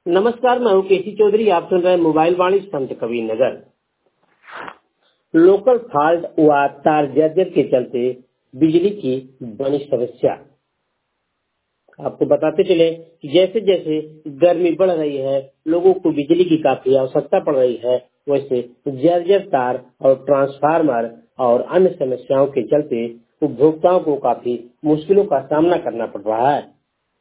नमस्कार, मैं हूँ केसी चौधरी। आप सुन रहे हैं मोबाइल वाणी संत कबीर नगर। लोकल फॉल्ट व तार जर्जर के चलते बिजली की बड़ी समस्या। आपको बताते चले कि जैसे जैसे गर्मी बढ़ रही है, लोगों को बिजली की काफी आवश्यकता पड़ रही है। वैसे जर्जर तार और ट्रांसफार्मर और अन्य समस्याओं के चलते उपभोक्ताओं को काफी मुश्किलों का सामना करना पड़ रहा है।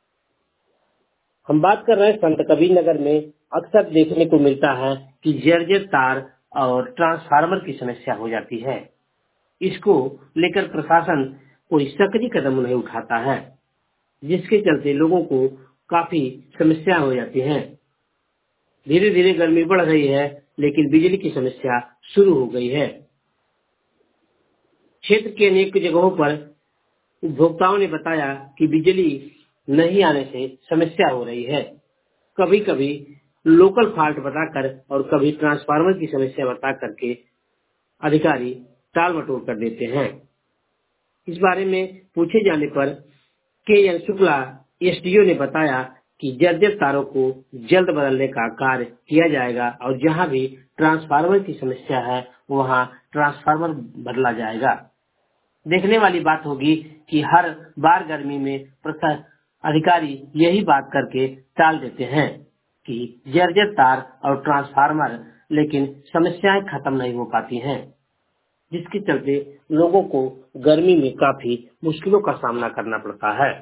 हम बात कर रहे हैं संत कबीर नगर में अक्सर देखने को मिलता है कि जर्जर तार और ट्रांसफार्मर की समस्या हो जाती है। इसको लेकर प्रशासन कोई सक्रिय कदम नहीं उठाता है, जिसके चलते लोगों को काफी समस्या हो जाती है। धीरे धीरे गर्मी बढ़ रही है, लेकिन बिजली की समस्या शुरू हो गई है। क्षेत्र के अनेक जगहों पर उपभोक्ताओं ने बताया कि बिजली नहीं आने से समस्या हो रही है। कभी कभी लोकल फॉल्ट बताकर और कभी ट्रांसफार्मर की समस्या बता करके अधिकारी टाल मटोल कर देते हैं। इस बारे में पूछे जाने पर के.एन. शुक्ला एसडीओ ने बताया कि जर्जर तारों को जल्द बदलने का कार्य किया जाएगा और जहां भी ट्रांसफार्मर की समस्या है वहां ट्रांसफार्मर बदला जाएगा। देखने वाली बात होगी कि हर बार गर्मी में अधिकारी यही बात करके टाल देते हैं कि जर्जर तार और ट्रांसफार्मर, लेकिन समस्याएं खत्म नहीं हो पाती हैं, जिसके चलते लोगों को गर्मी में काफी मुश्किलों का सामना करना पड़ता है।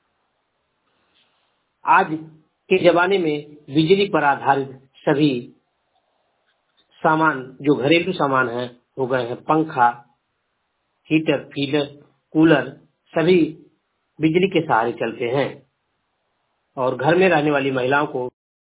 आज के जमाने में बिजली पर आधारित सभी सामान जो घरेलू सामान है हो गए हैं। पंखा, हीटर, फ्रीजर, कूलर सभी बिजली के सहारे चलते हैं और घर में रहने वाली महिलाओं को